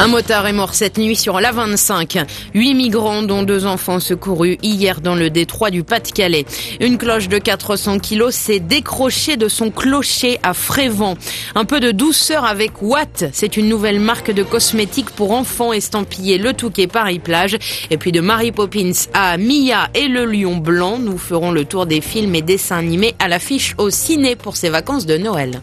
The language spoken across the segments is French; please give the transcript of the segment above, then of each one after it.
Un motard est mort cette nuit sur l'A25. 8 migrants, dont 2 enfants, secourus hier dans le détroit du Pas-de-Calais. Une cloche de 400 kilos s'est décrochée de son clocher à Frévent. Un peu de douceur avec Watt. C'est une nouvelle marque de cosmétiques pour enfants estampillée Le Touquet Paris-Plage. Et puis de Mary Poppins à Mia et le Lion Blanc, nous ferons le tour des films et dessins animés à l'affiche au ciné pour ces vacances de Noël.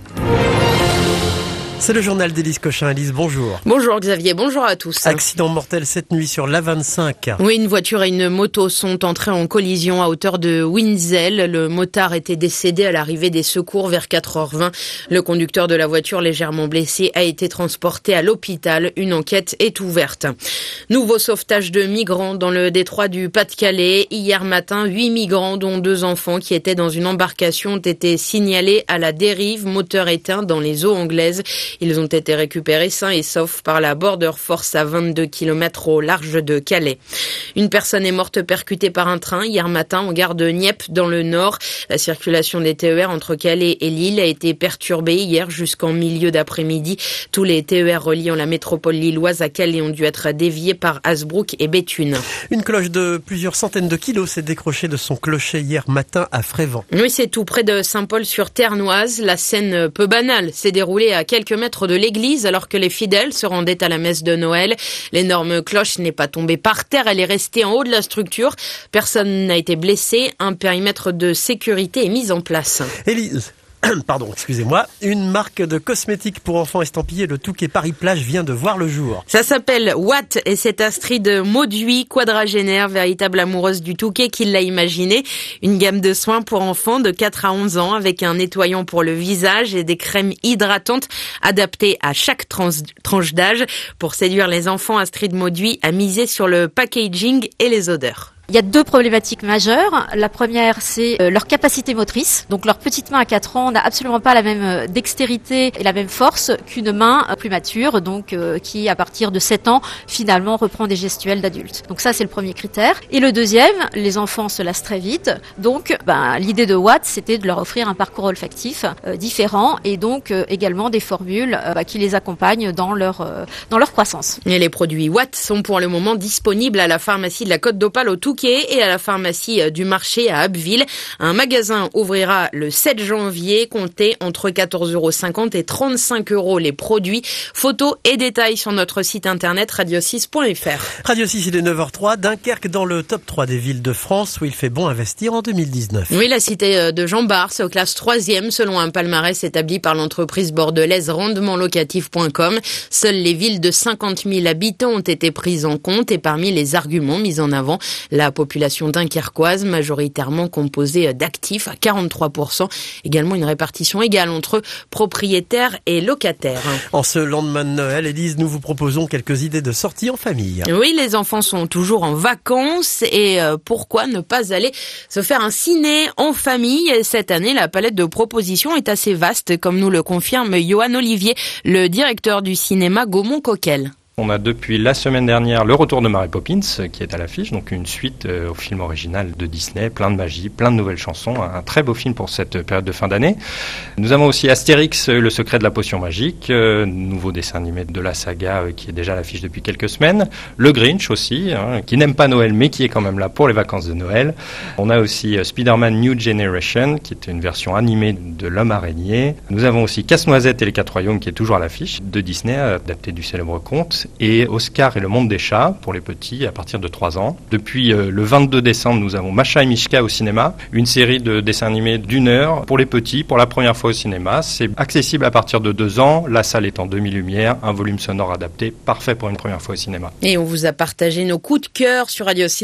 C'est le journal d'Élise Cochin. Élise, bonjour. Bonjour Xavier, bonjour à tous. Accident mortel cette nuit sur l'A25. Oui, une voiture et une moto sont entrées en collision à hauteur de Winzel. Le motard était décédé à l'arrivée des secours vers 4h20. Le conducteur de la voiture, légèrement blessé, a été transporté à l'hôpital. Une enquête est ouverte. Nouveau sauvetage de migrants dans le détroit du Pas-de-Calais. Hier matin, 8 migrants, dont 2 enfants qui étaient dans une embarcation, ont été signalés à la dérive, moteur éteint dans les eaux anglaises. Ils ont été récupérés sains et saufs par la Border Force à 22 km au large de Calais. Une personne est morte percutée par un train hier matin en gare de Nieppe dans le Nord. La circulation des TER entre Calais et Lille a été perturbée hier jusqu'en milieu d'après-midi. Tous les TER reliant la métropole lilloise à Calais ont dû être déviés par Hasbrook et Béthune. Une cloche de plusieurs centaines de kilos s'est décrochée de son clocher hier matin à Frévent. Oui, c'est tout près de Saint-Paul-sur-Ternoise. La scène peu banale s'est déroulée à quelques mètres de l'église alors que les fidèles se rendaient à la messe de Noël. L'énorme cloche n'est pas tombée par terre, elle est restée en haut de la structure. Personne n'a été blessé. Un périmètre de sécurité est mis en place. Élise. Excusez-moi. Une marque de cosmétiques pour enfants estampillée Le Touquet Paris-Plage vient de voir le jour. Ça s'appelle Watt et c'est Astrid Mauduit, quadragénaire, véritable amoureuse du Touquet, qui l'a imaginé. Une gamme de soins pour enfants de 4 à 11 ans avec un nettoyant pour le visage et des crèmes hydratantes adaptées à chaque tranche d'âge. Pour séduire les enfants, Astrid Mauduit a misé sur le packaging et les odeurs. Il y a 2 problématiques majeures. La première, c'est leur capacité motrice. Donc leur petite main à 4 ans n'a absolument pas la même dextérité et la même force qu'une main plus mature, donc qui à partir de 7 ans finalement reprend des gestuels d'adulte. Donc ça, c'est le premier critère. Et le deuxième, les enfants se lassent très vite. Donc l'idée de Watt, c'était de leur offrir un parcours olfactif différent et donc également des formules qui les accompagnent dans leur croissance. Et les produits Watt sont pour le moment disponibles à la pharmacie de la Côte d'Opale au Touquet et à la pharmacie du marché à Abbeville. Un magasin ouvrira le 7 janvier. Comptez entre 14,50 € et 35 € les produits. Photos et détails sur notre site internet radio6.fr. Radio 6, il est 9h03. Dunkerque dans le top 3 des villes de France où il fait bon investir en 2019. Oui, la cité de Jean Bart, c'est aux classes 3e selon un palmarès établi par l'entreprise bordelaise rendementlocatif.com. Seules les villes de 50 000 habitants ont été prises en compte et parmi les arguments mis en avant, la population dunkerquoise, majoritairement composée d'actifs à 43%. Également une répartition égale entre propriétaires et locataires. En ce lendemain de Noël, Élise, nous vous proposons quelques idées de sortie en famille. Oui, les enfants sont toujours en vacances et pourquoi ne pas aller se faire un ciné en famille? Cette année, la palette de propositions est assez vaste, comme nous le confirme Johan Olivier, le directeur du cinéma Gaumont-Coquel. On a depuis la semaine dernière le retour de Mary Poppins qui est à l'affiche, donc une suite au film original de Disney, plein de magie, plein de nouvelles chansons, un très beau film pour cette période de fin d'année. Nous avons aussi Astérix, le secret de la potion magique, nouveau dessin animé de la saga qui est déjà à l'affiche depuis quelques semaines. Le Grinch aussi, qui n'aime pas Noël mais qui est quand même là pour les vacances de Noël. On a aussi Spider-Man New Generation qui est une version animée de l'homme araignée. Nous avons aussi Casse-Noisette et les 4 royaumes qui est toujours à l'affiche de Disney, adapté du célèbre conte. Et Oscar et le monde des chats pour les petits à partir de 3 ans. Depuis le 22 décembre, nous avons Masha et Mishka au cinéma, une série de dessins animés d'1 heure pour les petits, pour la première fois au cinéma. C'est accessible à partir de 2 ans, la salle est en demi-lumière, un volume sonore adapté, parfait pour une première fois au cinéma. Et on vous a partagé nos coups de cœur sur Radio 6.